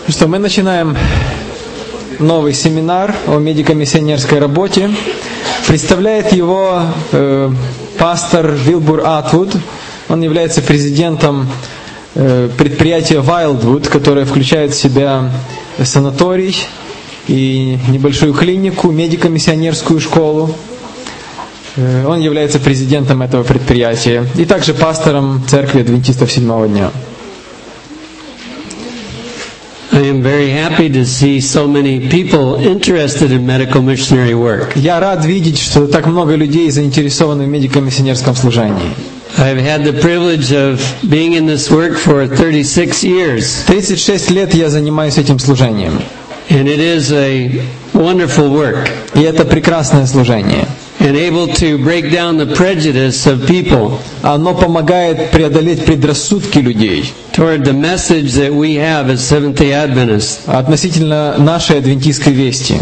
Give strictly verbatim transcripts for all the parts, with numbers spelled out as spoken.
Что, мы начинаем новый семинар о медико-миссионерской работе. Представляет его э, пастор Вилбур Атвуд. Он является президентом э, предприятия Wildwood, которое включает в себя санаторий и небольшую клинику, медико-миссионерскую школу. Э, он является президентом этого предприятия и также пастором церкви адвентистов седьмого дня. I am very happy to see so many people interested in medical missionary work. Я рад видеть, что так много людей заинтересованы в медико-миссионерском служении. I've had the privilege of being in this work for thirty-six years. тридцать шесть лет я занимаюсь этим служением. And it is a wonderful work. И это прекрасное служение. And able to break down the prejudice of people. Оно помогает преодолеть предрассудки людей Toward the message that we have as Seventh-day Adventists. относительно нашей адвентистской вести.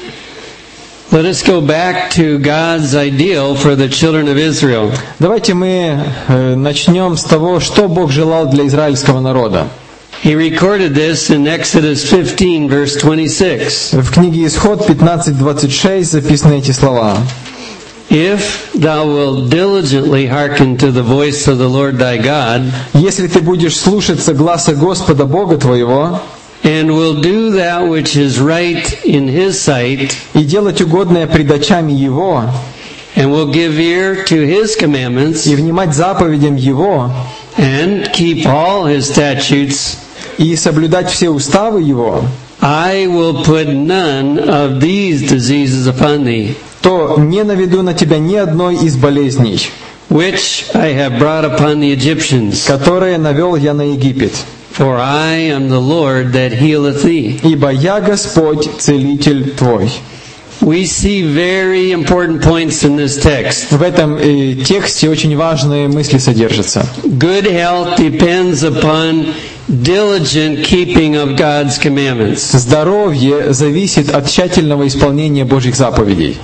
Let us go back to God's ideal for the children of Israel. Давайте мы э, начнем с того, что Бог желал для израильского народа. He recorded this in Exodus fifteen, verse twenty-six. В книге Исход пятнадцать двадцать шесть записаны эти слова. If thou wilt diligently hearken to the voice of the Lord thy God, если ты будешь слушаться гласа Господа Бога твоего, and will do that which is right in His sight, и делать угодное пред очами Его, and will give ear to His commandments, и внимать заповедям Его, and keep all His statutes, и соблюдать все уставы Его, I will put none of these diseases upon thee, то не наведу на тебя ни одной из болезней, which I have brought upon the Egyptians, которые навел я на Египет. for I am the Lord that healeth thee. Ибо я Господь, целитель твой. We see very important points in this text. В этом э, тексте очень важные мысли содержатся. Good health depends upon diligent keeping of God's commandments. Здоровье зависит от тщательного исполнения Божьих заповедей.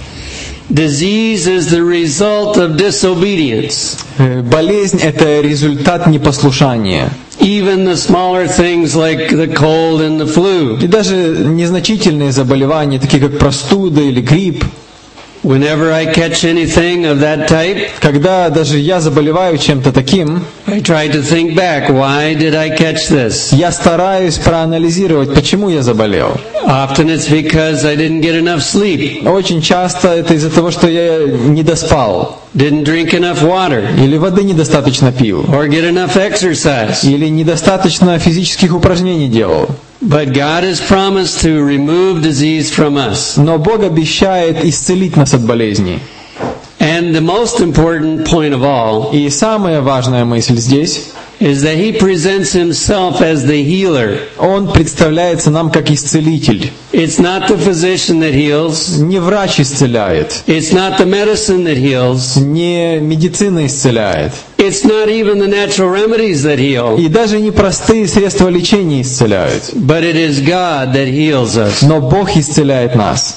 Disease is the result of disobedience. Э, Болезнь – это результат непослушания. Even the smaller things like the cold and the flu. И даже незначительные заболевания, такие как простуда или грипп, Whenever I catch anything of that type, когда даже я заболеваю чем-то таким, I try to think back, why did I catch this? я стараюсь проанализировать, почему я заболел. Often it's because I didn't get enough sleep, Очень часто это из-за того, что я не доспал, didn't drink enough water, или воды недостаточно пил, or get enough exercise. или недостаточно физических упражнений делал. But God has promised to remove disease from us. Но Бог обещает исцелить нас от болезней. And the most important point of all И самая важная мысль здесь, is that He presents Himself as the healer. Он представляется нам как исцелитель. It's not the physician that heals. Не врач исцеляет, It's not the medicine that heals. не медицина исцеляет, It's not even the natural remedies that heal. и даже не простые средства лечения исцеляют. But it is God that heals us. Но Бог исцеляет нас.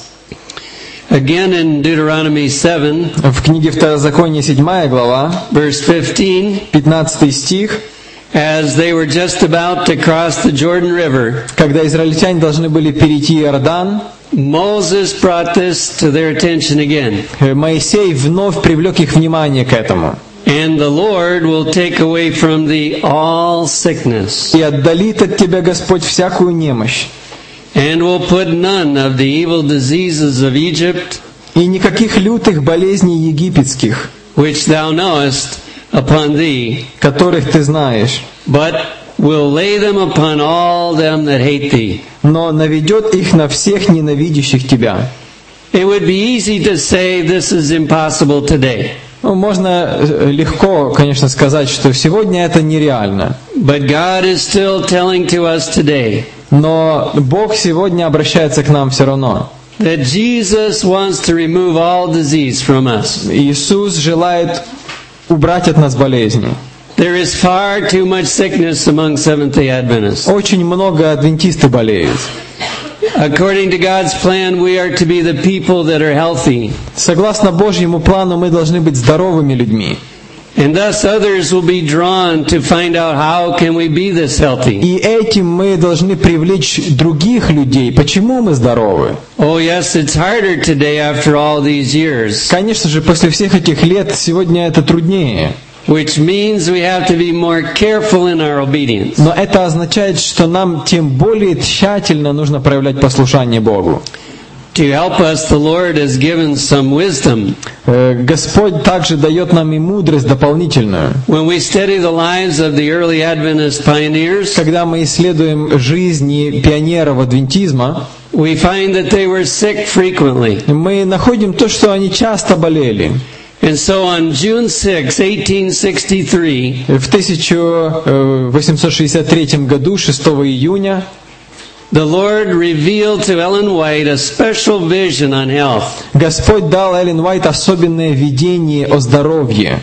Again in Deuteronomy seven, В книге Второзакония седьмая глава, verse fifteen, пятнадцатый стих, as they were just about to cross the Jordan River, когда израильтяне должны были перейти Иордан, Moses brought this to their attention again. Моисей вновь привлек их внимание к этому. And the Lord will take away from thee all sickness, «И отдалит от тебя Господь всякую немощь, and will put none of the evil diseases of Egypt, и никаких лютых болезней египетских, which thou knowest, upon thee, которых ты знаешь, but will lay them upon all them that hate thee». но наведет их на всех ненавидящих тебя. It would be easy to say this is impossible today. Ну, можно легко, конечно, сказать, что сегодня это нереально. But God is still telling to us today Но Бог сегодня обращается к нам все равно. that Jesus wants to remove all disease from us. Иисус желает убрать от нас болезни. There is far too much sickness among Seventh-day Adventists. Очень много адвентисты болеют. According to God's plan, we are to be the people that are healthy. Согласно Божьему плану, мы должны быть здоровыми людьми. And thus others will be drawn to find out how can we be this healthy. И этим мы должны привлечь других людей. Почему мы здоровы? Oh yes, it's harder today after all these years. Конечно же, после всех этих лет сегодня это труднее. Which means we have to be more careful in our obedience. Но это означает, что нам тем более тщательно нужно проявлять послушание Богу. To help us, the Lord has given some wisdom. Господь также дает нам и мудрость дополнительную. When we study the lives of the early Adventist pioneers, когда мы исследуем жизни пионеров адвентизма, we find that they were sick frequently. Мы находим то, что они часто болели. And so on June sixth, eighteen sixty-three, в тысяча восемьсот шестьдесят третьем году, шестого июня, the Lord revealed to Ellen White a special vision on health. Господь дал Эллен Уайт особенное видение о здоровье.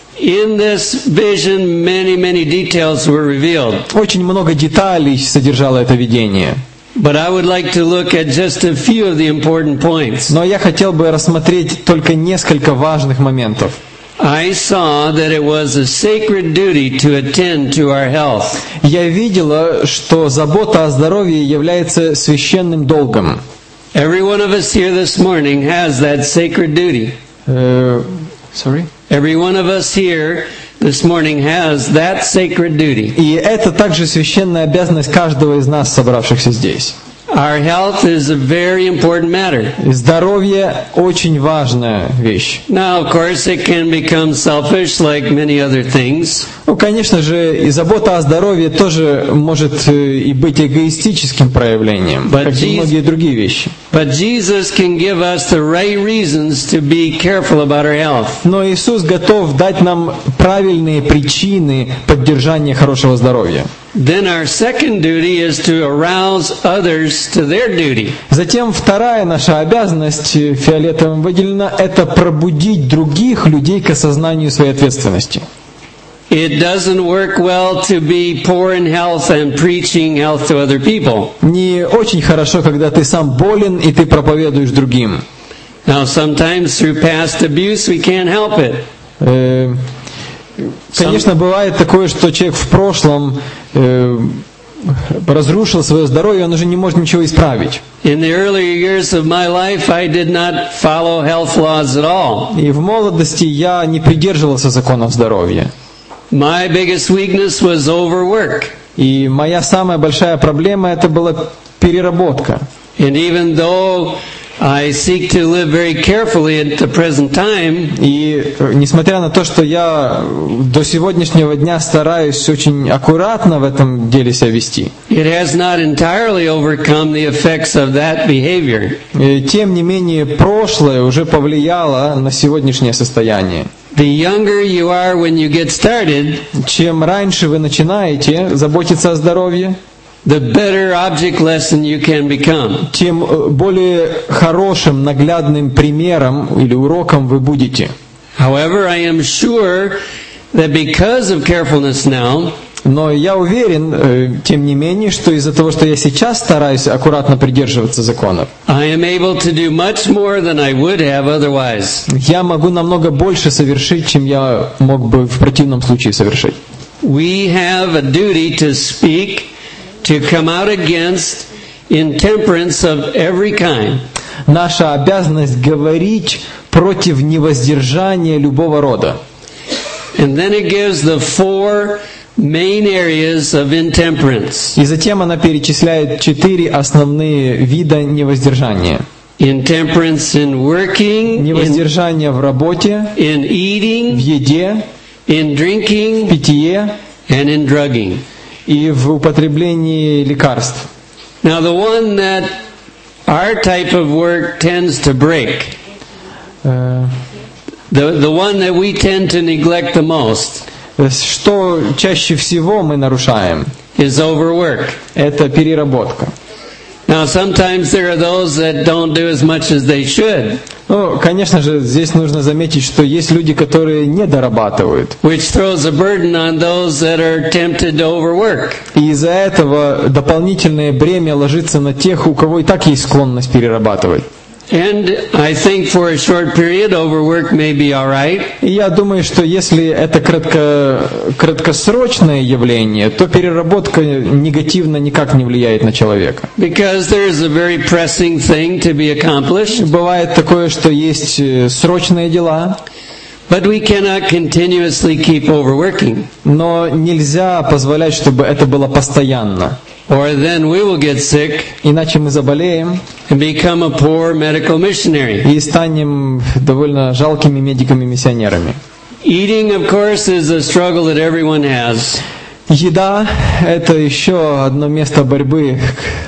In this vision, many, many details were revealed. Очень много деталей содержало это видение. But I would like to look at just a few of the important points. Но я хотел бы рассмотреть только несколько важных моментов. I saw that it was a sacred duty to attend to our health. Я видела, что забота о здоровье является священным долгом. Every one of us here this morning has that sacred duty. Uh, sorry? Every one of us here this morning has that sacred duty. И это также священная обязанность каждого из нас, собравшихся здесь. Our health is a very important matter. Здоровье очень важная вещь. Now, of course, it can become selfish, like many other things. Ну, конечно же, и забота о здоровье тоже может и быть эгоистическим проявлением, But как и многие другие вещи. But Jesus can give us the right reasons to be careful about our health. Но Иисус готов дать нам правильные причины поддержания хорошего здоровья. Then our second duty is to arouse others to their duty. Затем вторая наша обязанность, фиолетовым выделена, это пробудить других людей к осознанию своей ответственности. It doesn't work well to be poor in health and preaching health to other people. Не очень хорошо, когда ты сам болен и ты проповедуешь другим. Now, sometimes through past abuse we can't help it. Э, Конечно, бывает такое, что человек в прошлом э, разрушил свое здоровье, он уже не может ничего исправить. In the earlier years of my life, I did not follow health laws at all. И в молодости я не придерживался законов здоровья. My biggest weakness was overwork. И моя самая большая проблема это была переработка. And even though I seek to live very carefully at the present time, и несмотря на то, что я до сегодняшнего дня стараюсь очень аккуратно в этом деле себя вести, it has not entirely overcome the effects of that behavior. Тем не менее, прошлое уже повлияло на сегодняшнее состояние. The younger you are when you get started, чем раньше вы начинаете заботиться о здоровье, the better object lesson you can become. Тем более хорошим наглядным примером или уроком вы будете. However, I am sure that because of carefulness now, но я уверен, тем не менее, что из-за того, что я сейчас стараюсь аккуратно придерживаться законов, I am able to do much more than I would have otherwise. Я могу намного больше совершить, чем я мог бы в противном случае совершить. We have a duty to speak, to come out against intemperance of every kind. Наша обязанность говорить против невоздержания любого рода. And then it gives the four main areas of intemperance. И затем она перечисляет четыре основные вида невоздержания. Intemperance in working, невоздержание in, в работе, in eating, в еде, in drinking, в питье and in drugging. И в употреблении лекарств. Now the one that our type of work tends to break, uh, the the one that we tend to neglect the most, что чаще всего мы нарушаем, is overwork. Это переработка. Now sometimes there are those that don't do as much as they should. Ну, конечно же, здесь нужно заметить, что есть люди, которые не дорабатывают. Which throws a burden on those that are tempted to overwork. И из-за этого дополнительное бремя ложится на тех, у кого и так есть склонность перерабатывать. And I think for a short period, overwork may be all right. И я думаю, что если это кратко, краткосрочное явление, то переработка негативно никак не влияет на человека. Because there is a very pressing thing to be accomplished. Бывает такое, что есть срочные дела. But we cannot continuously keep overworking. Но нельзя позволять, чтобы это было постоянно. Or then we will get sick. Иначе мы заболеем. And become a poor medical missionary. И станем довольно жалкими медиками-миссионерами. Eating, of course, is a struggle that everyone has. Еда – это еще одно место борьбы.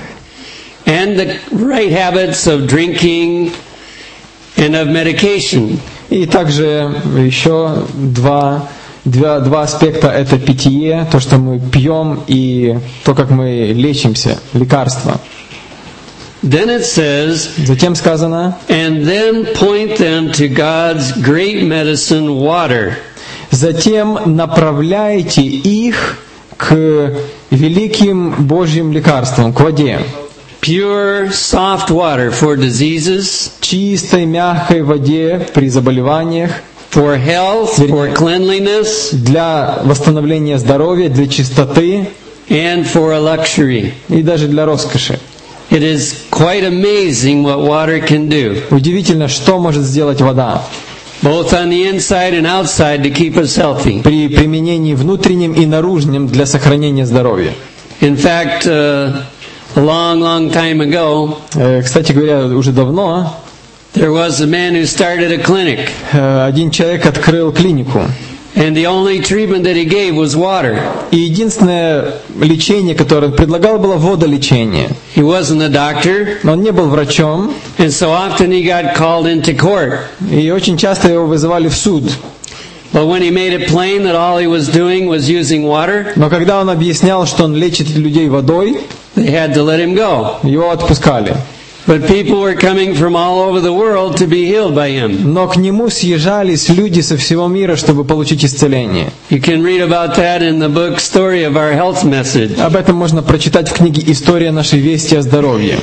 And the right habits of drinking and of medication. И также еще два, два, два аспекта – это питье, то, что мы пьем, и то, как мы лечимся, лекарства. Then it says, Затем сказано, and then point them to God's great medicine, water. затем направляйте их к великим Божьим лекарствам, к воде. Pure, soft water for diseases, Чистой, мягкой воде при заболеваниях, for health, for cleanliness, для восстановления здоровья, для чистоты and for a luxury. и даже для роскоши. It is quite amazing what water can do, Удивительно, что может сделать вода both on the inside and outside to keep us healthy. при применении внутреннем и наружном для сохранения здоровья. In fact, uh, a long, long time ago, Э, Кстати говоря, уже давно there was a man who started a clinic, э, один человек открыл клинику. and the only treatment that he gave was water. И единственное лечение, которое он предлагал, было водолечение. He wasn't a doctor, Но он не был врачом, and so often he got called into court. и очень часто его вызывали в суд. But when he made it plain that all he was doing was using water, Но когда он объяснял, что он лечит людей водой, they had to let him go. его отпускали. But people were coming from all over the world to be healed by him. Но к нему съезжались люди со всего мира, чтобы получить исцеление. You can read about that in the book Story of Our Health Message. Об этом можно прочитать в книге «История нашей вести о здоровье».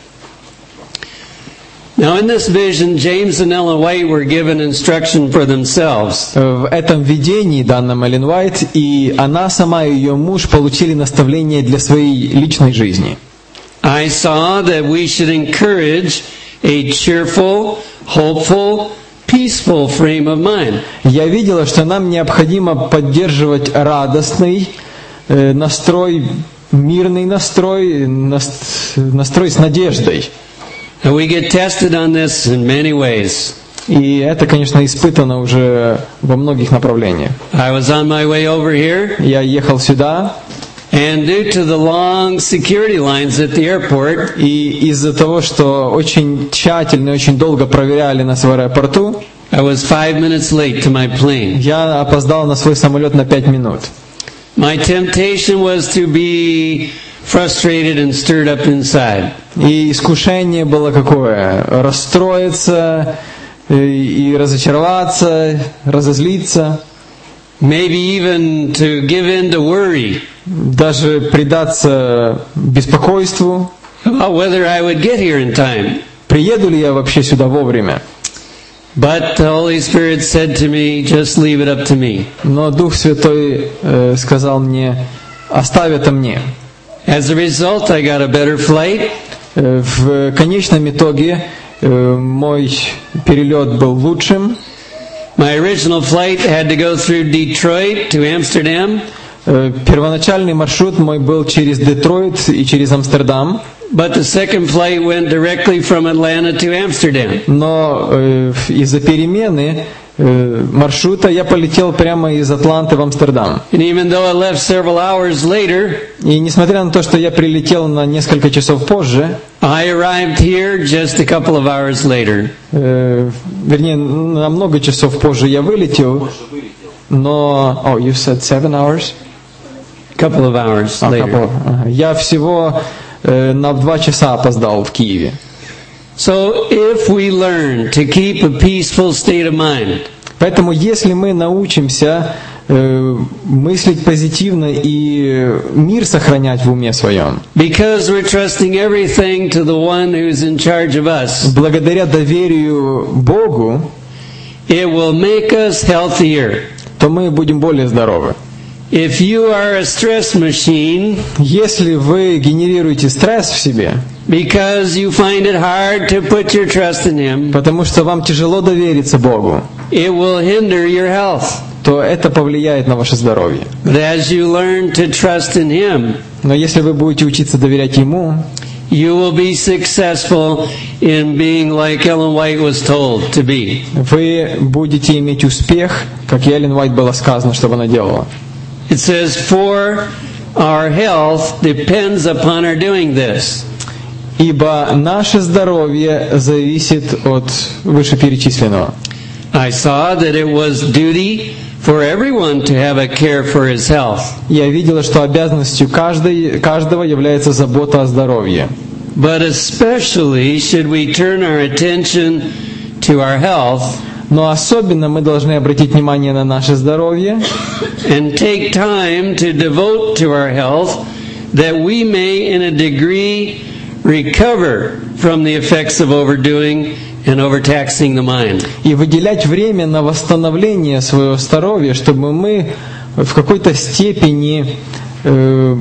Now in this vision, James and Ellen White were given instruction for themselves. В этом видении, данном Эллен Уайт, и она сама, и ее муж получили наставление для своей личной жизни. I saw that we should encourage a cheerful, hopeful, peaceful frame of mind. Я видела, что нам необходимо поддерживать радостный э, настрой, мирный настрой, нас- настрой с надеждой. And we get tested on this in many ways. И это, конечно, испытано уже во многих направлениях. I was on my way over here, Я ехал сюда, and due to the long security lines at the airport, и из-за того, что очень тщательно и очень долго проверяли нас в аэропорту, I was five minutes late to my plane. я опоздал на свой самолет на пять минут. My temptation was to be frustrated and stirred up inside. И искушение было какое? Расстроиться э, и разочароваться, разозлиться, Maybe even to give in to worry даже предаться беспокойству. about whether I would get here in time. Приеду ли я вообще сюда вовремя? But the Holy Spirit said to me, just leave it up to me. Но Дух Святой э, сказал мне, оставь это мне. As a result, I got a better flight. Э, в конечном итоге э, мой перелет был лучшим. My original flight had to go through Detroit to Amsterdam, Э, первоначальный маршрут мой был через Детройт и через Амстердам. but the second flight went directly from Atlanta to Amsterdam. Но э, из-за перемены э, маршрута я полетел прямо из Атланты в Амстердам. And even though I left several hours later, И несмотря на то, что я прилетел на несколько часов позже, I arrived here just a couple of hours later. э, вернее, на много часов позже я вылетел, но... Oh, you said seven hours? A couple of hours А, later. couple. Ага. Я всего э, на два часа опоздал в Киеве. So if we learn to keep a peaceful state of mind, Поэтому, если мы научимся э, мыслить позитивно и мир сохранять в уме своем. Because we're trusting everything to the one who's in charge of us, Благодаря доверию Богу, it will make us healthier. то мы будем более здоровы. If you are a stress machine, Если вы генерируете стресс в себе, because you find it hard to put your trust in Him, потому что вам тяжело довериться Богу, it will hinder your health. то это повлияет на ваше здоровье. But as you learn to trust in Him, Но если вы будете учиться доверять Ему, you will be successful in being like Ellen White was told to be. вы будете иметь успех, как и Эллен Уайт было сказано, чтобы она делала. It says, for our health depends upon our doing this. Ибо наше здоровье зависит от вышеперечисленного. I saw that it was duty for everyone to have a care for his health. Я видела, что обязанностью каждой, каждого является забота о здоровье. But especially should we turn our attention to our health Но особенно мы должны обратить внимание на наше здоровье and take time to devote to our health that we may in a degree recover from the effects of overdoing and overtaxing the mind. и выделять время на восстановление своего здоровья, чтобы мы в какой-то степени э,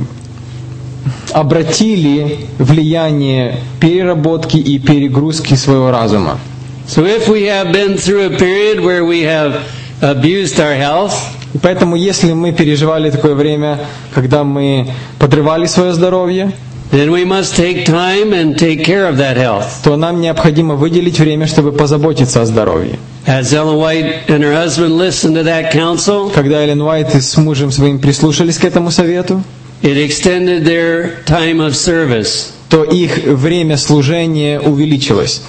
обратили влияние переработки и перегрузки своего разума. So if we have been through a period where we have abused our health, И поэтому, если мы переживали такое время, когда мы подрывали свое здоровье, then we must take time and take care of that health. то нам необходимо выделить время, чтобы позаботиться о здоровье. As Ellen White and her husband listened to that counsel, Когда Эллен Уайт с мужем своим прислушались к этому совету, it extended their time of service. то их время служения увеличилось.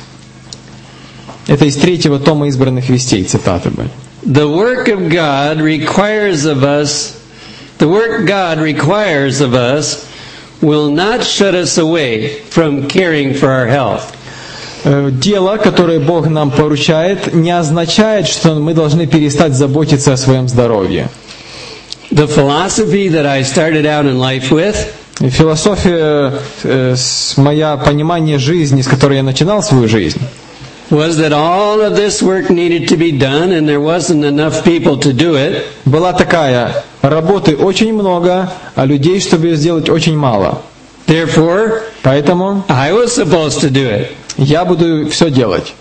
Это из третьего тома избранных вестей, цитаты были. The work of God requires of us, the work God requires of us will not shut us away from caring for our health. Э, Дело, которое Бог нам поручает, не означает, что мы должны перестать заботиться о своем здоровье. The philosophy that I started out in life with Философия, э, с- моя понимание жизни, с которой я начинал свою жизнь, was that all of this work needed to be done and there wasn't enough people to do it. была такая: работы очень много, а людей, чтобы ее сделать, очень мало. Therefore, Поэтому I was supposed to do it. я буду все делать.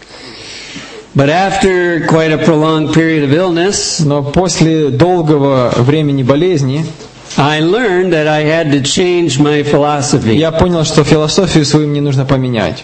But after quite a prolonged period of illness, Но после долгого времени болезни I learned that I had to change my philosophy. я понял, что философию свою мне нужно поменять.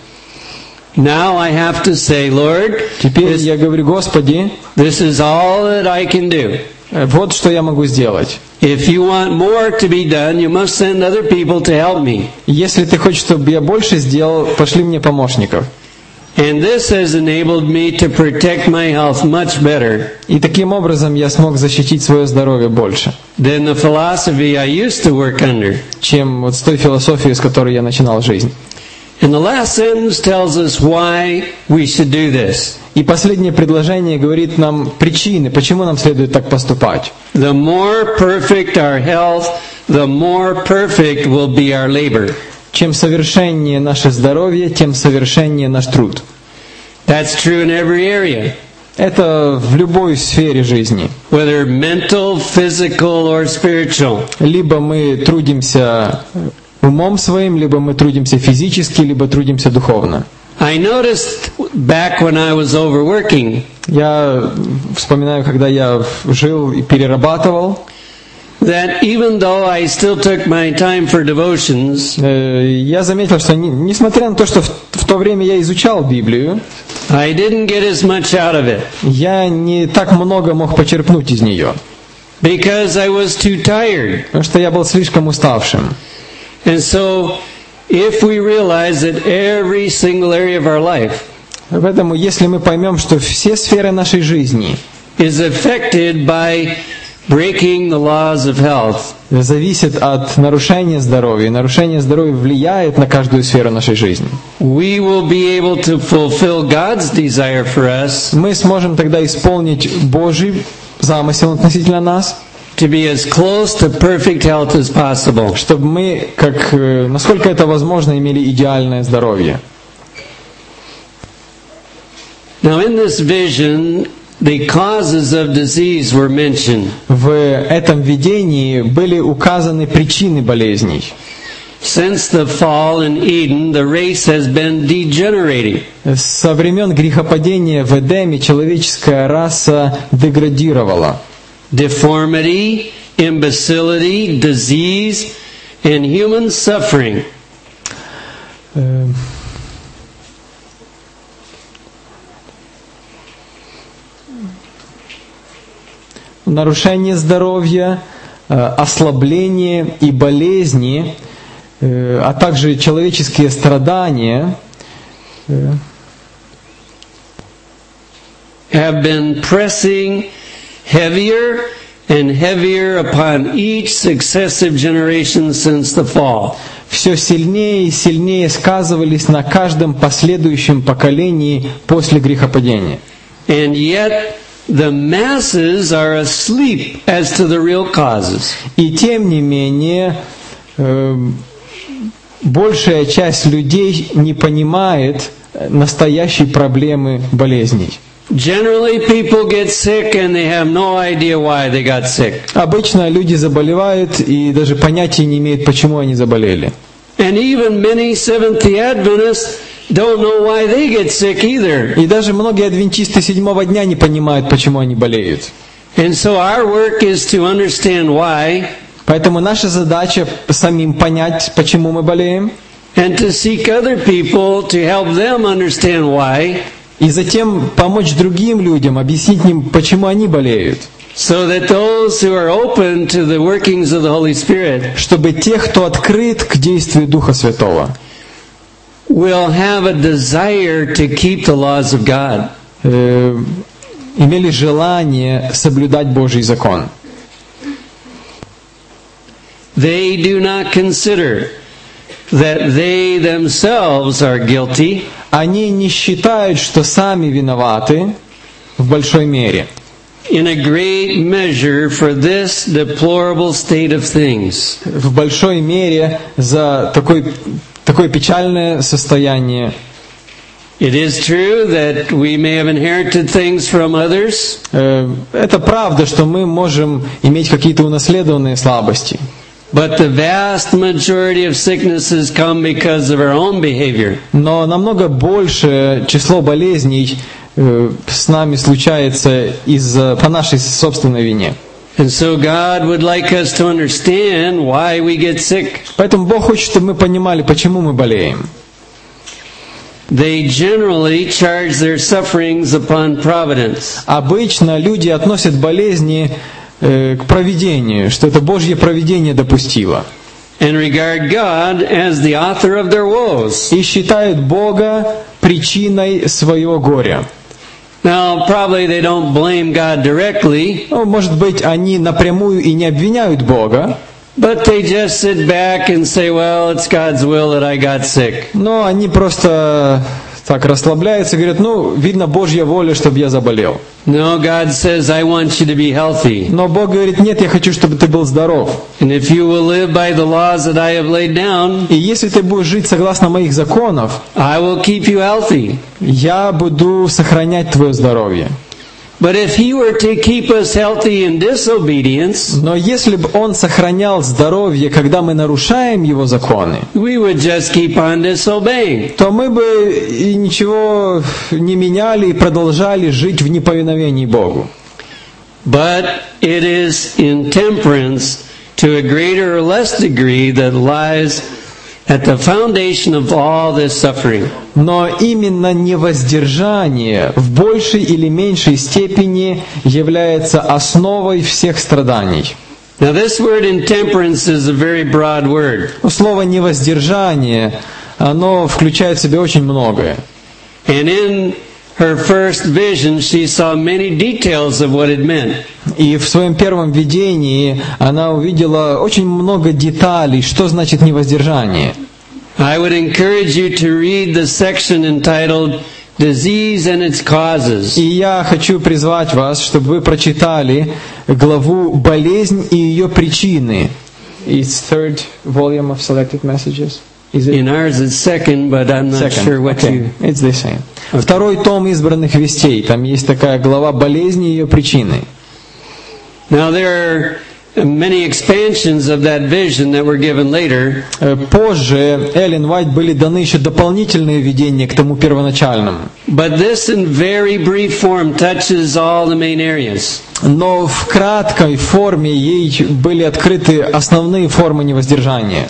Now I have to say, Lord, Теперь this, я говорю: Господи, this is all that I can do. э, вот что я могу сделать. If you want more to be done, you must send other people to help me. Если ты хочешь, чтобы я больше сделал, пошли мне помощников. And this has enabled me to protect my health much better И таким образом я смог защитить свое здоровье больше, than the philosophy I used to work under. чем вот с той философией, с которой я начинал жизнь. And the last sentence tells us why we should do this. И последнее предложение говорит нам причины, почему нам следует так поступать. The more perfect our health, the more perfect will be our labor. Чем совершеннее наше здоровье, тем совершеннее наш труд. That's true in every area, Это в любой сфере жизни. whether mental, physical, or spiritual. Либо мы трудимся умом своим, либо мы трудимся физически, либо трудимся духовно. I noticed back when I was overworking Я вспоминаю, когда я жил и перерабатывал, that even though I still took my time for devotions, э, я заметил, что не- несмотря на то, что в, в то время я изучал Библию, I didn't get as much out of it я не так много мог почерпнуть из нее, because I was too tired. потому что я был слишком уставшим. And so, if we realize that every single area of our life Поэтому, если мы поймем, что все сферы нашей жизни is affected by breaking the laws of health, зависят от нарушения здоровья, и нарушение здоровья влияет на каждую сферу нашей жизни, we will be able to fulfill God's desire for us мы сможем тогда исполнить Божий замысел относительно нас, to be as close to perfect health as possible. Чтобы мы, как, э, насколько это возможно, имели идеальное здоровье. Now in this vision, the causes of disease were mentioned. В этом видении были указаны причины болезней. Since the fall in Eden, the race has been degenerating. Со времен грехопадения в Эдеме человеческая раса деградировала. Deformity, imbecility, disease, and human suffering. Э, Нарушение здоровья, ослабление и болезни, а также человеческие страдания have been pressing heavier and heavier upon each successive generation since the fall. все сильнее и сильнее сказывались на каждом последующем поколении после грехопадения. And yet the masses are asleep as to the real causes. И тем не менее, э, большая часть людей не понимает настоящей проблемы болезней. Generally, people get sick and they have no idea why they got sick. Обычно люди заболевают и даже понятия не имеют, почему они заболели. And even many Seventh-day Adventists don't know why they get sick either. И даже многие адвентисты седьмого дня не понимают, почему они болеют. And so our work is to understand why, Поэтому наша задача самим понять, почему мы болеем, and to seek other people to help them understand why, и затем помочь другим людям, объяснить им, почему они болеют. so that those who are open to the workings of the Holy Spirit Чтобы те, кто открыт к действию Духа Святого, will have a desire to keep the laws of God. э, имели желание соблюдать Божий закон. They do not consider that they themselves are guilty, Они не считают, что сами виноваты в большой мере, in a great measure for this deplorable state of things. в большой мере за такой, такое печальное состояние. It is true that we may have inherited things from others, Э, Это правда, что мы можем иметь какие-то унаследованные слабости. but the vast majority of sicknesses come because of our own behavior. Но намного большее число болезней э, с нами случается из-за по нашей собственной вине. And so God would like us to understand why we get sick. Поэтому Бог хочет, чтобы мы понимали, почему мы болеем. They generally charge their sufferings upon providence. Обычно люди относят болезни э, к провидению, что это Божье провидение допустило. And regard God as the author of their woes. И считают Бога причиной своего горя. Now, probably they don't blame God directly, Ну, может быть, они напрямую и не обвиняют Бога, but they just sit back and say, well, it's God's will that I got sick. но они просто так расслабляются и говорят, ну, видно, Божья воля, чтобы я заболел. No, God says, I want you to be healthy. Но Бог говорит, нет, я хочу, чтобы ты был здоров. And if you will live by the laws that I have laid down, И если ты будешь жить согласно моих законов, I will keep you healthy. я буду сохранять твое здоровье. But if He were to keep us healthy in disobedience, Но если бы Он сохранял здоровье, когда мы нарушаем Его законы, we would just keep on disobeying. то мы бы и ничего не меняли и продолжали жить в неповиновении Богу. But it is intemperance to a greater or less degree that lies at the foundation of all this suffering. Но именно невоздержание в большей или меньшей степени является основой всех страданий. Now this word intemperance is a very broad word. Слово «невоздержание», оно включает в себя очень многое. And in her first vision, she saw many details of what it meant. И в своем первом видении она увидела очень много деталей, что значит невоздержание. I would encourage you to read the section entitled disease and its causes. И я хочу призвать вас, чтобы вы прочитали главу «Болезнь и ее причины». It's third volume of selected messages. Is it? In ours it's second, but I'm not Second. sure what Okay. you... It's the same. Второй том избранных вестей. Там есть такая глава «Болезни и ее причины». Now there are many expansions of that vision that were given later. Э, Позже Эллен Уайт были даны еще дополнительные видения к тому первоначальному. But this in very brief form touches all the main areas. Но в краткой форме ей были открыты основные формы невоздержания.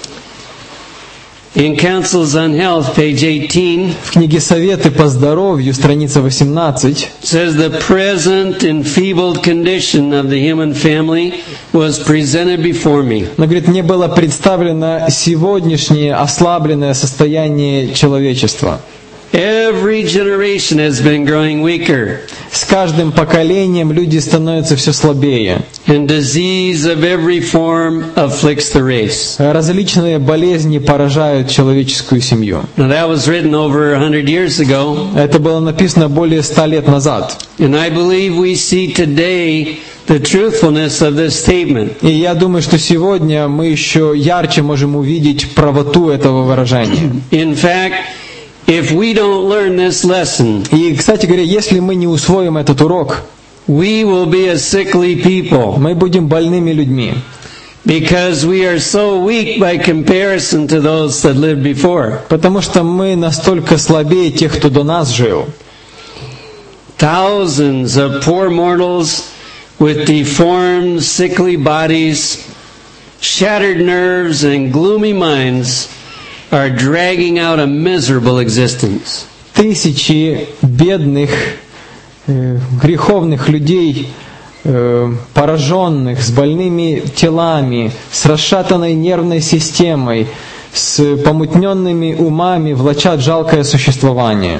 In Counsels on Health, page eighteen, В книге «Советы по здоровью», страница восемнадцать, says the present enfeebled condition of the human family was presented before me. она говорит, мне было представлено сегодняшнее ослабленное состояние человечества. Every generation has been growing weaker, С каждым поколением люди становятся все слабее. and disease of every form afflicts the race. Различные болезни поражают человеческую семью. Now that was written over a hundred years ago, Это было написано более ста лет назад. and I believe we see today the truthfulness of this statement. И я думаю, что сегодня мы еще ярче можем увидеть правоту этого выражения. In fact, if we don't learn this lesson, И, кстати говоря, если мы не усвоим этот урок, we will be a sickly people, мы будем больными людьми. because we are so weak by comparison to those that lived before. Потому что мы настолько слабее тех, кто до нас жил. Thousands of poor mortals with deformed, sickly bodies, shattered nerves, and gloomy minds are dragging out a miserable existence. Тысячи бедных, э, греховных людей, э, пораженных, с больными телами, с расшатанной нервной системой, с помутненными умами влачат жалкое существование.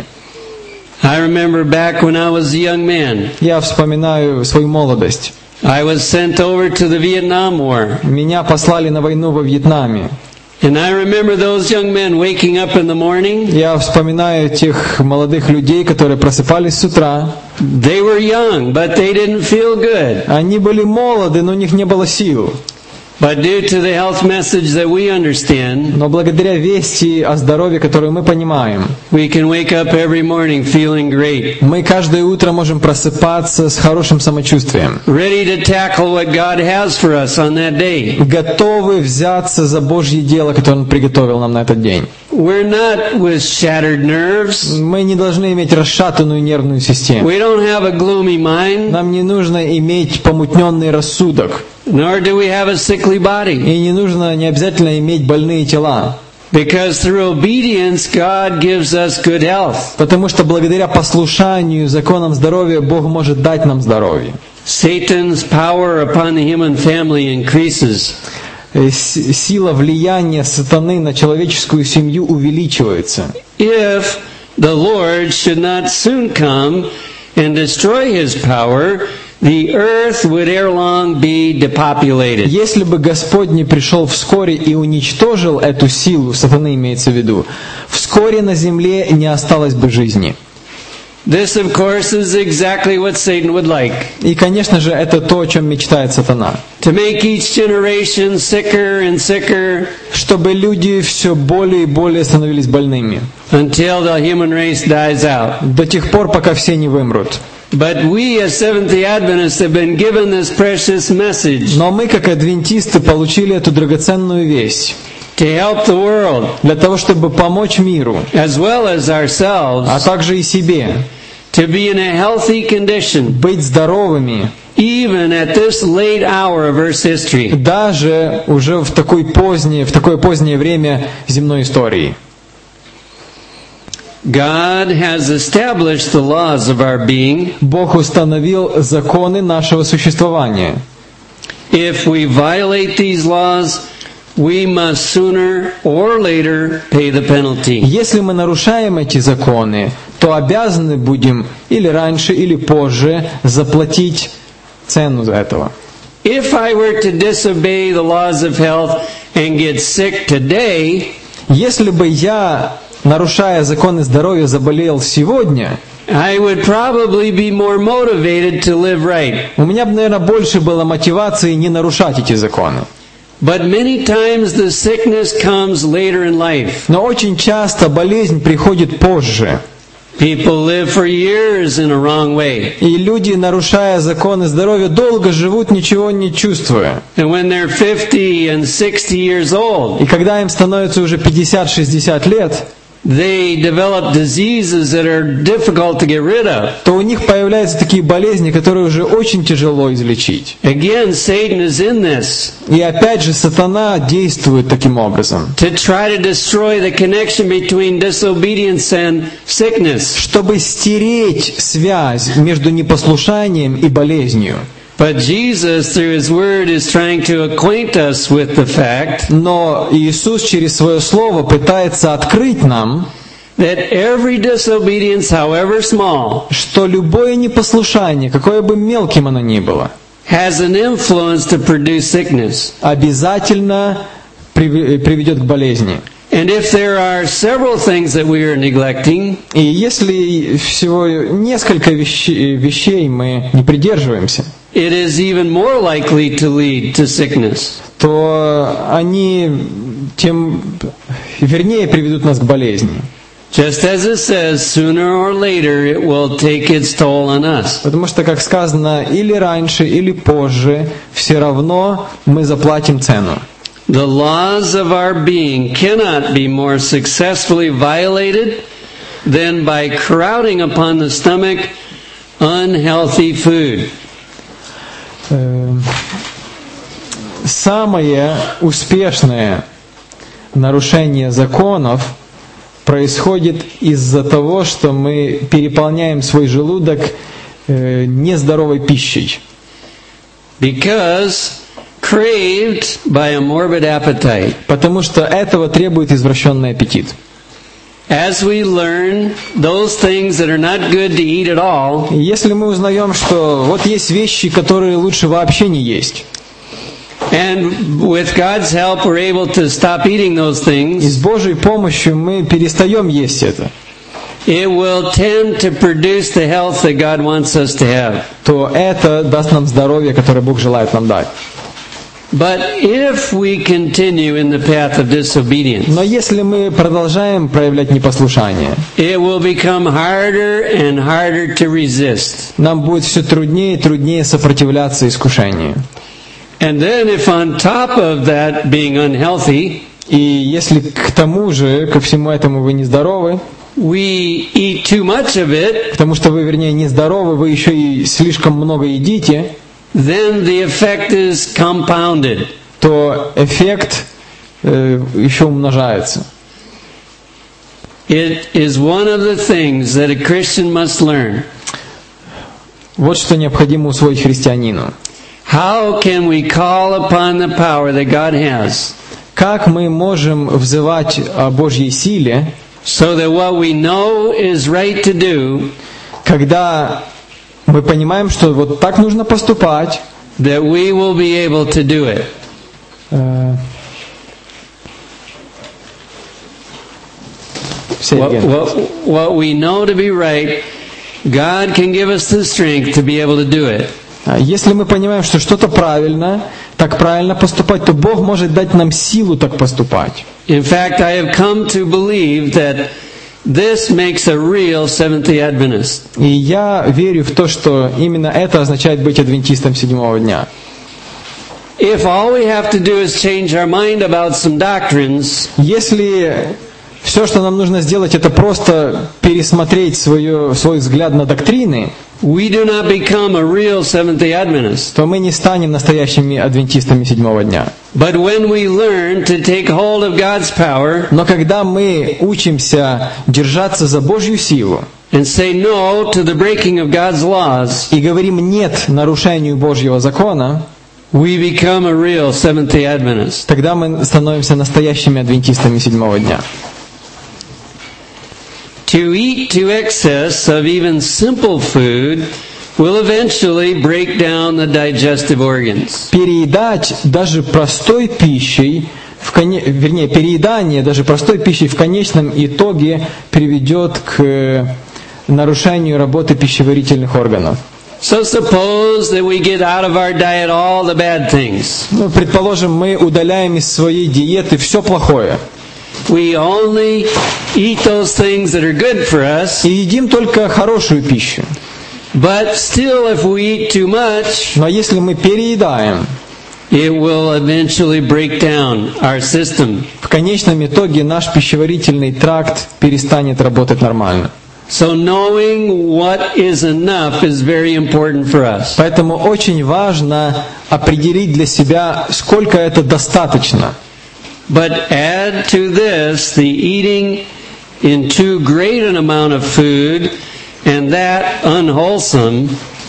I remember back when I was a young man, Я вспоминаю свою молодость. I was sent over to the Vietnam War. Меня послали на войну во Вьетнаме. And I remember those young men waking up in the morning. Я вспоминаю тех молодых людей, которые просыпались с утра. They were young, but they didn't feel good. Они были молоды, но у них не было сил. But due to the health message that we understand, Но благодаря вести о здоровье, которую мы понимаем, we can wake up every morning feeling great, мы каждое утро можем просыпаться с хорошим самочувствием, ready to tackle what God has for us on that day. готовы взяться за Божье дело, которое Он приготовил нам на этот день. We're not with shattered nerves. Мы не должны иметь расшатанную нервную систему. We don't have a gloomy mind, Нам не нужно иметь помутненный рассудок. nor do we have a sickly body. И не нужно, не обязательно иметь больные тела. Because through obedience, God gives us good health. Потому что благодаря послушанию законам здоровья Бог может дать нам здоровье. Satan's power upon the human family increases. Э, с- Сила влияния сатаны на человеческую семью увеличивается. If the Lord should not soon come and destroy his power, the earth would ere long be depopulated. Если бы Господь не пришел вскоре и уничтожил эту силу, сатаны имеется в виду, вскоре на земле не осталось бы жизни. This, of course, is exactly what Satan would like. И, конечно же, это то, о чем мечтает сатана. To make each generation sicker and sicker Чтобы люди все более и более становились больными. until the human race dies out. До тех пор, пока все не вымрут. But we as Seventh-day Adventists have been given this precious message Но мы, как адвентисты, получили эту драгоценную весть. to help the world Для того, чтобы помочь миру, as well as а ourselves также и себе, to be in a healthy condition быть здоровыми, even at this late hour of Earth's history. даже уже в, такой позднее, в такое позднее время земной истории. God has established the laws of our being. Бог установил законы нашего существования. If we violate these laws, we must sooner or later pay the penalty. Если мы нарушаем эти законы, то обязаны будем или раньше, или позже заплатить цену за этого. If I were to disobey the laws of health and get sick today, Если бы я нарушая законы здоровья, заболел сегодня, I would probably be more motivated to live right. у меня бы, наверное, больше было мотивации не нарушать эти законы. But many times the sickness comes later in life. Но очень часто болезнь приходит позже. People live for years in a wrong way. И люди, нарушая законы здоровья, долго живут, ничего не чувствуя. And when they're fifty and sixty years old, И когда им становится уже пятьдесят-шестьдесят лет, they develop diseases that are difficult to get rid of. то у них появляются такие болезни, которые уже очень тяжело излечить. Again, Satan is in this И опять же, сатана действует таким образом, to try to destroy the connection between disobedience and sickness. чтобы стереть связь между непослушанием и болезнью. But Jesus, through His Word, is trying to acquaint us with the fact Но Иисус через Свое Слово пытается открыть нам, that every disobedience, however small, что любое непослушание, какое бы мелким оно ни было, has an influence to produce sickness. обязательно прив- приведет к болезни. And if there are several things that we are neglecting, И если всего несколько вещей, вещей мы не придерживаемся, it is even more likely to lead to sickness. то они тем вернее приведут нас к болезни. Just as it says, sooner or later it will take its toll on us. Потому что, как сказано, или раньше, или позже, все равно мы заплатим цену. The laws of our being cannot be more successfully violated than by crowding upon the stomach unhealthy food. Э, Самое успешное нарушение законов происходит из-за того, что мы переполняем свой желудок э, нездоровой пищей. Because craved by a morbid appetite. Потому что этого требует извращенный аппетит. As we learn those things that are not good to eat at all, И если мы узнаем, что вот есть вещи, которые лучше вообще не есть, and with God's help we're able to stop eating those и things, с Божьей помощью мы перестаем есть это, it will tend to produce the health that God wants us to have. то это даст нам здоровье, которое Бог желает нам дать. But if we continue in the path of disobedience, Но если мы продолжаем проявлять непослушание, it will become harder and harder to resist. нам будет все труднее и труднее сопротивляться искушению. And then if on top of that being unhealthy, И если к тому же, ко всему этому вы нездоровы, we eat too much of it, потому что вы, вернее, нездоровы, вы еще и слишком много едите, then the effect is compounded. то эффект э, еще умножается. It is one of the things that a Christian must learn. Вот что необходимо усвоить христианину. How can we call upon the power that God has Как мы можем взывать о Божьей силе, so that what we know is right to do, когда мы понимаем, что вот так нужно поступать, that we will be able to do it. э, say it What, again. what, what we know to be right, God can give us the strength to be able to do it. Если мы понимаем, что что-то правильно, так правильно поступать, то Бог может дать нам силу так поступать. In fact, I have come to believe that this makes a real Seventh-day Adventist. И я верю в то, что именно это означает быть адвентистом седьмого дня. If all we have to do is change our mind about some doctrines, Если все, что нам нужно сделать, это просто пересмотреть свое, свой взгляд на доктрины, we do not become a real Seventh-day Adventist. то мы не станем настоящими адвентистами седьмого дня. But when we learn to take hold of God's power Но когда мы учимся держаться за Божью силу and say no to the breaking of God's laws, и говорим «нет» нарушению Божьего закона, we become a real Seventh-day Adventist. тогда мы становимся настоящими адвентистами седьмого дня. To eat to excess of even simple food will eventually break down the digestive organs. Переедать даже простой пищей в коне... вернее, переедание даже простой пищи в конечном итоге приведет к нарушению работы пищеварительных органов. So suppose that we get out of our diet all the bad things. Ну, предположим, мы удаляем из своей диеты все плохое. We only eat those things that are good for us. И едим только хорошую пищу. But still, if we eat too much, Но если мы переедаем, it will eventually break down our system. в конечном итоге наш пищеварительный тракт перестанет работать нормально. So knowing what is enough is very important for us. Поэтому очень важно определить для себя, сколько это достаточно. But add to this the eating in too great an amount of food, and that unwholesome,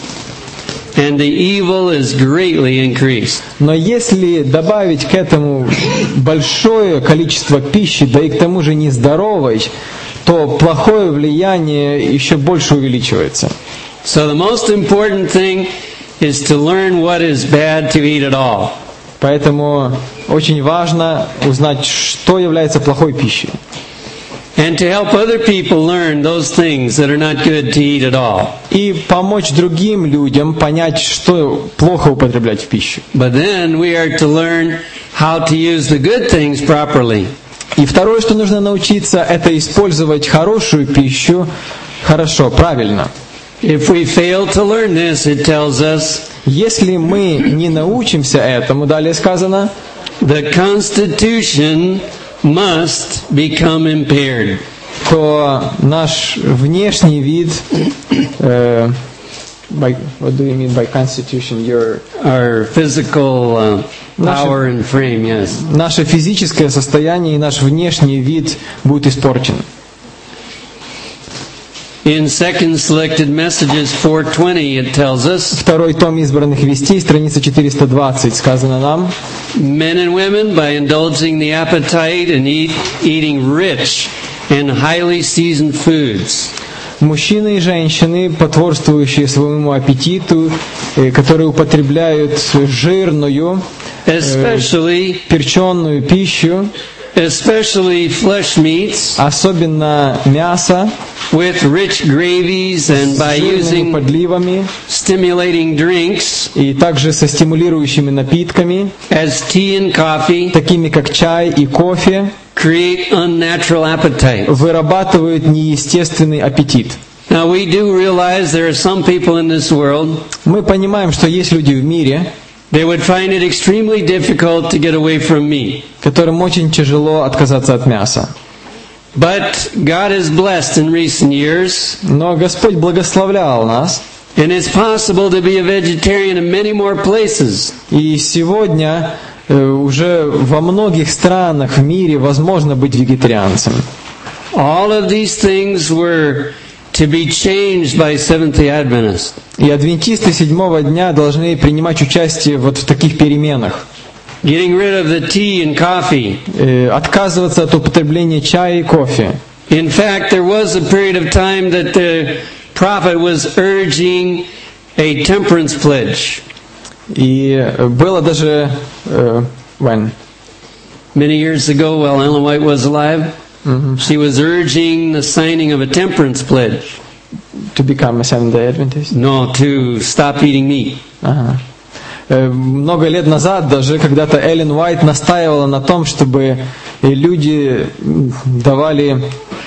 and the evil is greatly increased. Но если добавить к этому большое количество пищи, да и к тому же нездоровой, то плохое влияние еще больше увеличивается. So the most important thing is to learn what is bad to eat at all. Поэтому очень важно узнать, что является плохой пищей. And to help other people learn those things that are not good to eat at all. И помочь другим людям понять, что плохо употреблять в пищу. But then we are to learn how to use the good things properly. И второе, что нужно научиться, это использовать хорошую пищу хорошо, правильно. If we fail to learn this, it tells us Если мы не научимся этому, далее сказано, the constitution must become impaired. то наш внешний вид, э, by, what do you mean by constitution? Your, Our physical uh, power and frame, yes. наше физическое состояние и наш внешний вид будет испорчен. In Second Selected Messages four twenty, it tells us, Второй том избранных вестей, страница четыреста двадцать, сказано нам, men and women, by indulging the appetite and eat, eating rich and highly seasoned foods, мужчины и женщины, потворствующие своему аппетиту, э, которые употребляют жирную, especially перченную пищу, especially flesh meats, особенно мясо, with rich gravies, and by с жирными using подливами stimulating drinks и также со стимулирующими напитками, as tea and coffee, такими как чай и кофе, create unnatural appetite. вырабатывают неестественный аппетит. Now we do realize there are some people in this world, Мы понимаем, что есть люди в мире, they would find it extremely difficult to get away from meat. которым очень тяжело отказаться от мяса. But God has blessed in recent years, Но Господь благословлял нас, and it's possible to be a vegetarian in many more places. и сегодня э, уже во многих странах в мире возможно быть вегетарианцем. All of these things were to be changed by Seventh-day Adventists. И адвентисты седьмого дня должны принимать участие вот в таких переменах. Getting rid of the tea and coffee. Э, отказываться от употребления чая и кофе. In fact, there was a period of time that the prophet was urging a temperance pledge. И было даже... э, when? Many years ago, while Ellen White was alive, she was urging the signing of a temperance pledge. To become a Seventh-day Adventist? No, to stop eating meat. Ага. Э, Много лет назад даже когда-то Эллен Уайт настаивала на том, чтобы люди давали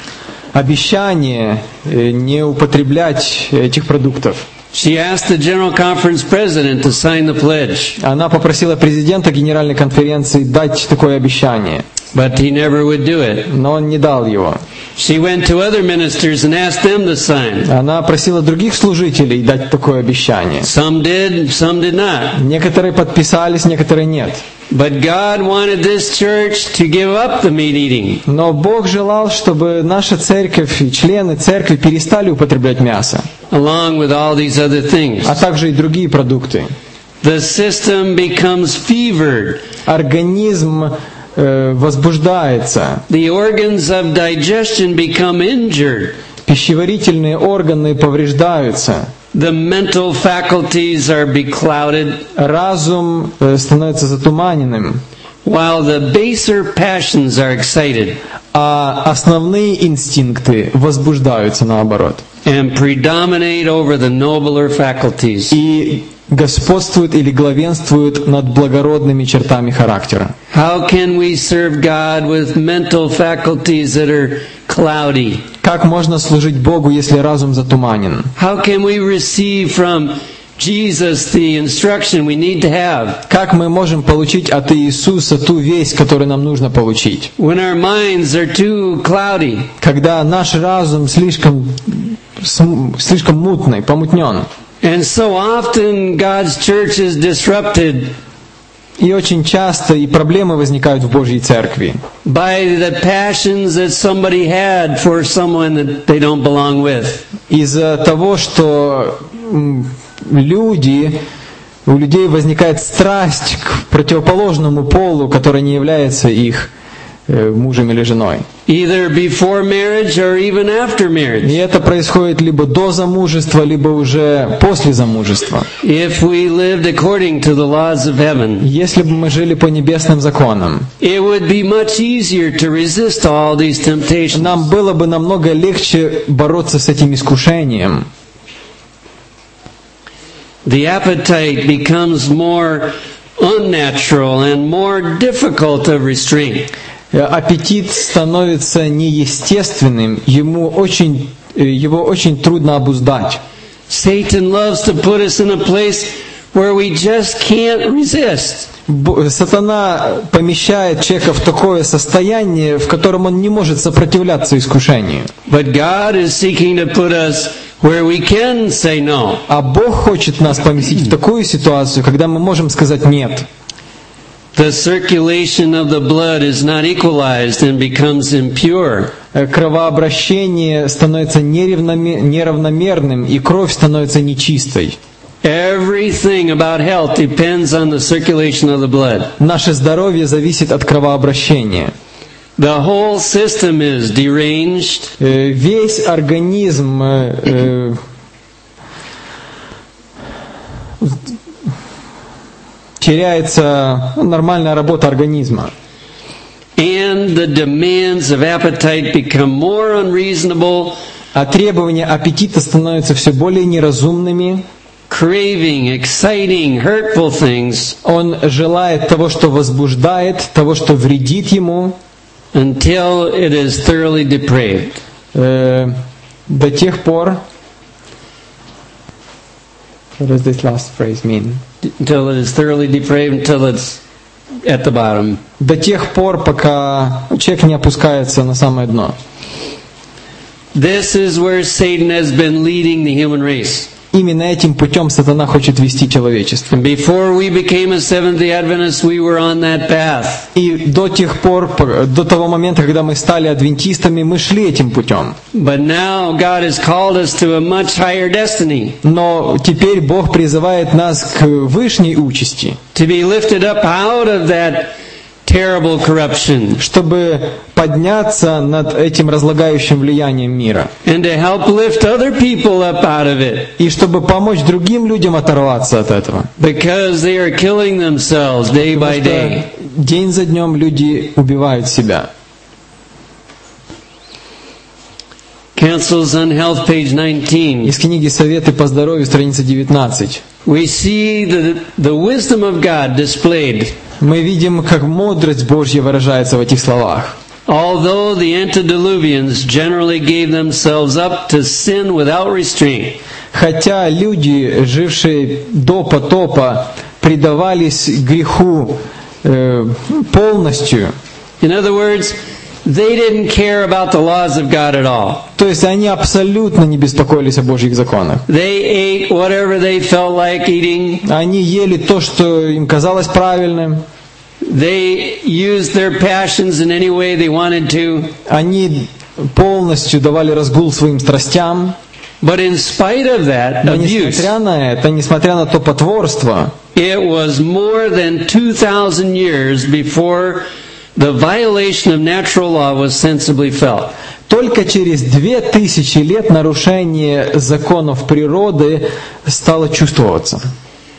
обещание э, не употреблять этих продуктов. She asked the General Conference President to sign the pledge, Она попросила президента Генеральной конференции дать такое обещание, but he never would do it. но он не дал его. She went to other ministers and asked them to sign. Она просила других служителей дать такое обещание. Some did, some did not. Некоторые подписались, некоторые нет. But God wanted this church to give up the meat eating. Но Бог желал, чтобы наша церковь и члены церкви перестали употреблять мясо, Along with all these other things. а также и другие продукты. The system becomes fevered. Организм э, возбуждается, The organs of digestion become injured. пищеварительные органы повреждаются, The mental faculties are beclouded. разум э, становится затуманенным. while the baser passions are excited а основные инстинкты возбуждаются наоборот. and predominate over the nobler faculties. И господствуют или главенствуют над благородными чертами характера. How can we serve God with mental faculties that are cloudy? Как можно служить Богу, если разум затуманен? How can we receive from Jesus the instruction we need to have Как мы можем получить от Иисуса ту весть, которую нам нужно получить? when our minds are too cloudy? Когда наш разум слишком, см- слишком мутный, помутнен. And so often God's church is disrupted И очень часто и проблемы возникают в Божьей Церкви by the passions that somebody had for someone that they don't belong with. из-за того, что м, люди, у людей возникает страсть к противоположному полу, который не является их э, мужем или женой. Either before marriage or even after И marriage. это происходит либо до замужества, либо уже после замужества. If we lived according to the laws of heaven, Если бы мы жили по небесным законам, it would be much easier to resist all these temptations. нам было бы намного легче бороться с этим искушением. The appetite becomes more unnatural and more difficult of restraint. Аппетит становится неестественным, ему очень, его очень трудно обуздать. Satan loves to put us in a place where we just can't resist. Б- Сатана помещает человека в такое состояние, в котором он не может сопротивляться искушению. But God is seeking to put us where we can say no. А Бог хочет нас поместить в такую ситуацию, когда мы можем сказать «нет». The circulation of the blood is not equalized and becomes impure. Э, Кровообращение становится неравноме- неравномерным, и кровь становится нечистой. Everything about health depends on the circulation of the blood. Наше здоровье зависит от кровообращения. The whole system is deranged, Э, Весь организм э, э, теряется ну, нормальная работа организма. and the demands of appetite become more unreasonable, А требования аппетита становятся все более неразумными. craving exciting, hurtful things, Он желает того, что возбуждает, того, что вредит ему, until it is thoroughly depraved. э, до тех пор. What does this last phrase mean? Until it is thoroughly depraved, until it's at the bottom. До тех пор, пока человек не опускается на самое дно. This is where Satan has been leading the human race. Именно этим путем сатана хочет вести человечество. And before we became a Seventh-day Adventist, we were on that path. И до тех пор, до того момента, когда мы стали адвентистами, мы шли этим путем. But now God has called us to a much higher destiny, Но теперь Бог призывает нас к вышней участи, to be lifted up out of that terrible corruption, чтобы подняться над этим разлагающим влиянием мира. and to help lift other people up out of it, И чтобы помочь другим людям оторваться от этого. because they are killing themselves day by Потому day. что день за днем люди убивают себя. Counsels on Health, page nineteen. Из книги «Советы по здоровью», страница девятнадцать. We see the, the wisdom of God displayed. Мы видим, как мудрость Божья выражается в этих словах. Although the antediluvians generally gave themselves up to sin without restraint, Хотя люди, жившие до потопа, предавались греху э, полностью, in other words, they didn't care about the laws of God at all. то есть они абсолютно не беспокоились о Божьих законах. They ate whatever they felt like eating. Они ели то, что им казалось правильным. They used their passions in any way they wanted to. Они полностью давали разгул своим страстям. But in spite of that Но abuse, несмотря на это, несмотря на то потворство, it was more than two thousand years before the violation of natural law was sensibly felt. только через две тысячи лет нарушение законов природы стало чувствоваться.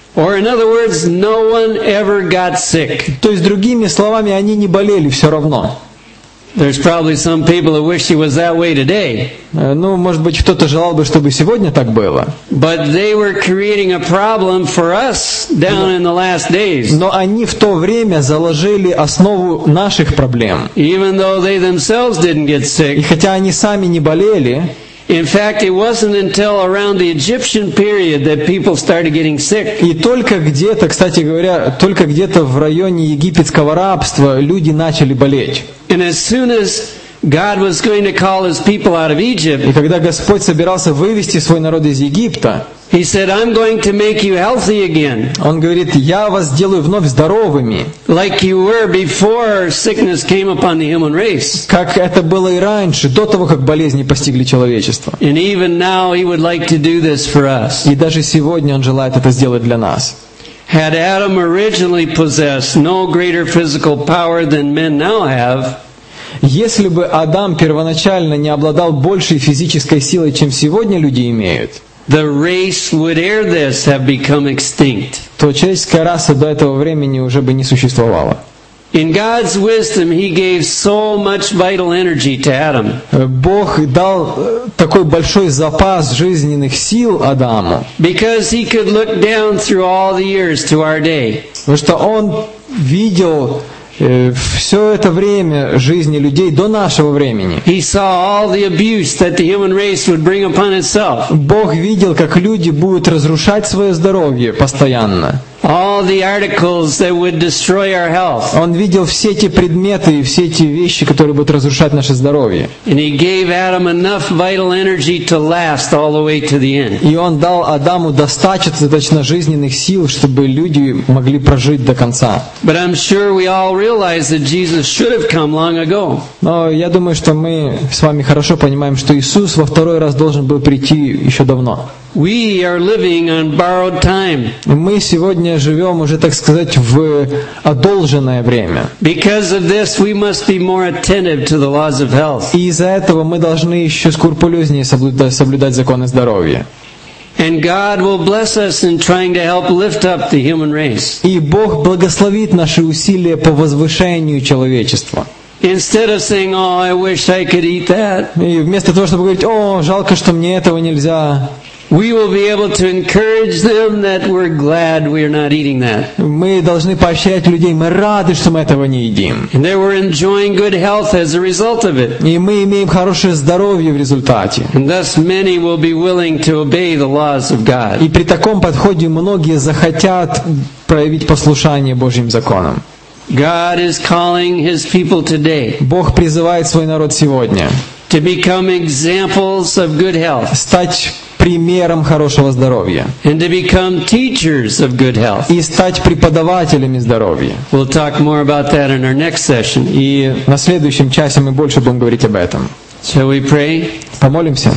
Or in other words, no one ever got sick. То есть, другими словами, они не болели все равно. There's probably some people who wish it was that way today. Ну, может быть, кто-то желал бы, чтобы сегодня так было. But they were creating a problem for us down in the last days. Но они в то время заложили основу наших проблем. Even though they themselves didn't get И sick. хотя они сами не болели, In fact, it wasn't until around the Egyptian period that people started getting sick. и только где-то, кстати говоря, только где-то в районе египетского рабства люди начали болеть. And as soon as God was going to call his people out of Egypt, И когда Господь собирался вывести свой народ из Египта, he said, I'm going to make you healthy again, Он говорит: «Я вас сделаю вновь здоровыми, like you were before sickness came upon the human race. как это было и раньше, до того, как болезни постигли человечество». And even now he would like to do this for us. И даже сегодня Он желает это сделать для нас. Had Adam originally possessed no greater physical power than men now have, Если бы Адам первоначально не обладал большей физической силой, чем сегодня люди имеют, the race would ere this have become extinct. то человеческая раса до этого времени уже бы не существовала. In God's wisdom, he gave so much vital energy to Adam. Бог дал э, такой большой запас жизненных сил Адаму, Because he could look down through all the years to our day. потому что он видел э, все это время жизни людей до нашего времени. He saw all the abuse that the human race would bring upon itself. Бог видел, как люди будут разрушать свое здоровье постоянно. All the articles that would destroy our health. Он видел все эти предметы и все эти вещи, которые будут разрушать наше здоровье. And he gave Adam enough vital energy to last all the way to the end. И Он дал Адаму достаточно жизненных сил, чтобы люди могли прожить до конца. But I'm sure we all realize that Jesus should have come long ago. Но я думаю, что мы с вами хорошо понимаем, что Иисус во второй раз должен был прийти еще давно. We are living on borrowed time. Мы сегодня живем уже, так сказать, в одолженное время. Because of this, we must be more attentive to the laws of health. И из-за этого мы должны еще скрупулезнее соблюдать, соблюдать законы здоровья. And God will bless us in trying to help lift up the human race. И Бог благословит наши усилия по возвышению человечества. Instead of saying, oh, I wish I could eat that, И вместо того, чтобы говорить: «О, жалко, что мне этого нельзя», we will be able to encourage them that we're glad we're not eating that. мы должны поощрять людей: мы рады, что мы этого не едим. And that we're enjoying good health as a result of it. И мы имеем хорошее здоровье в результате. And thus many will be willing to obey the laws of God. И при таком подходе многие захотят проявить послушание Божьим законам. God is calling His people today Бог призывает свой народ сегодня to become examples of good health стать примером хорошего здоровья and to become teachers of good health. и стать преподавателями здоровья. We'll talk more about that in our next session. И на следующем часе мы больше будем говорить об этом. Shall we pray? Помолимся.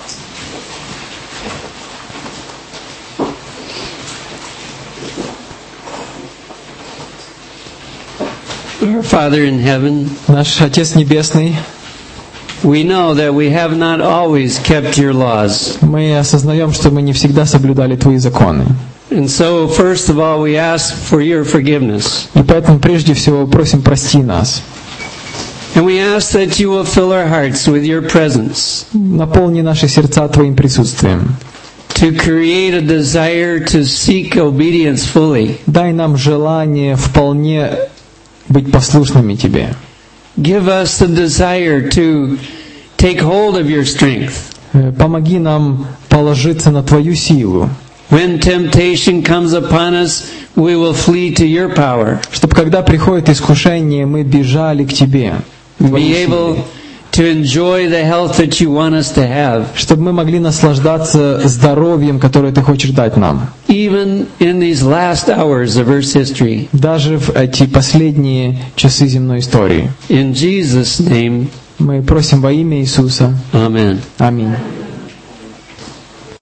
Our Father in heaven, Наш Отец Небесный, we know that we have not always kept your laws. мы осознаем, что мы не всегда соблюдали Твои законы. And so, first of all, we ask for your forgiveness. И поэтому прежде всего просим: прости нас. And we ask that you will fill our hearts with your presence, Наполни наши сердца Твоим присутствием. to create a desire to seek obedience fully. Дай нам желание вполне быть послушными Тебе. Give us the desire to take hold of your strength. Э, Помоги нам положиться на Твою силу, When temptation comes upon us, we will flee to your power. чтобы когда приходит искушение, мы бежали к Тебе, к Твоей Be able силе, to enjoy the health that you want us to have, чтобы мы могли наслаждаться здоровьем, которое Ты хочешь дать нам. even in these last hours of Earth's history. Даже в эти последние часы земной истории. In Jesus' name, Мы просим во имя Иисуса. Amen. Аминь.